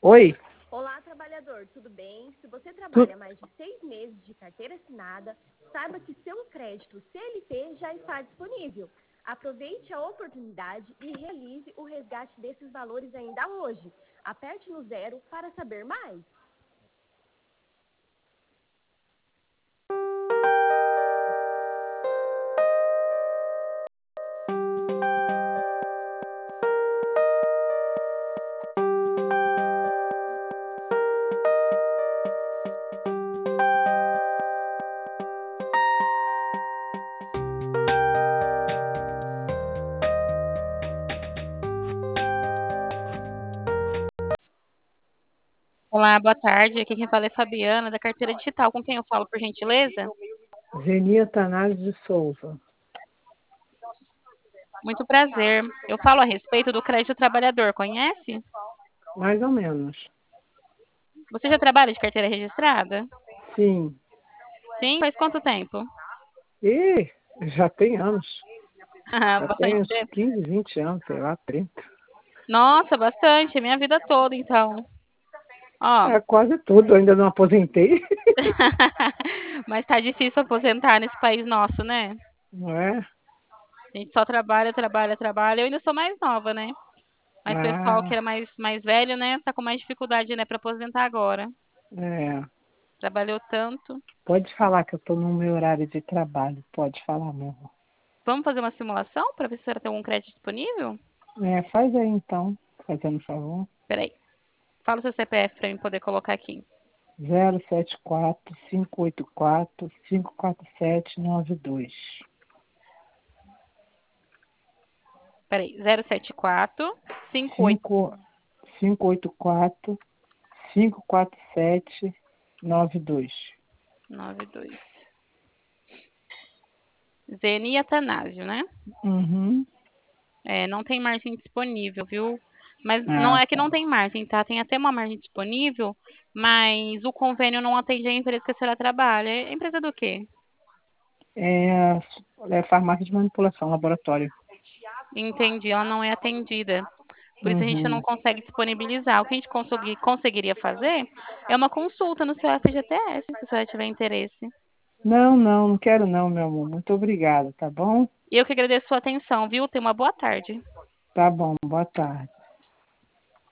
Oi, Olá, trabalhador, tudo bem? Se você tu- trabalha mais de 6 meses de carteira assinada, saiba que seu crédito CLT já está disponível. Aproveite a oportunidade e realize o resgate desses valores ainda hoje. Aperte no zero para saber mais. Olá, boa tarde. Aqui quem fala é Fabiana, da Carteira Digital. Com quem eu falo, por gentileza? Zenia Tanás de Souza. Muito prazer. Eu falo a respeito do crédito trabalhador, conhece? Mais ou menos. Você já trabalha de carteira registrada? Sim. Sim? Faz quanto tempo? E já tem anos. Já tem Bastante uns tempo. 15, 20 anos, sei lá, 30. Nossa, bastante. É minha vida toda, então. Ó, É quase tudo, ainda não aposentei. mas tá difícil aposentar nesse país nosso, né? Não é? A gente só trabalha, trabalha, trabalha. Eu ainda sou mais nova, né? Mas o pessoal que Ah, era mais velho, né, tá com mais dificuldade, né, para aposentar agora. é. Trabalhou tanto. Pode falar que eu estou no meu horário de trabalho. Pode falar mesmo. Vamos fazer uma simulação para ver se você tem algum crédito disponível? É, faz aí então, fazendo favor. Peraí. Fala o seu CPF para mim poder colocar aqui. 074-584-54792. Peraí. 074 58 584-54792. 92. Zeni Atanásio, né? Uhum. É, não tem margem disponível, viu? Mas não Ah, é que tá. não tem margem, tá? Tem até uma margem disponível, mas o convênio não atende a empresa que a senhora trabalha. É empresa do quê? É farmácia de manipulação, laboratório. Entendi, ela não é atendida. Por isso a gente não Uhum. consegue disponibilizar. O que a gente conseguiria fazer é uma consulta no seu FGTS, se a senhora tiver interesse. Não, não, não quero não, meu amor. Muito obrigada, tá bom? E eu que agradeço a sua atenção, viu? Tenha uma boa tarde. Tá bom, boa tarde.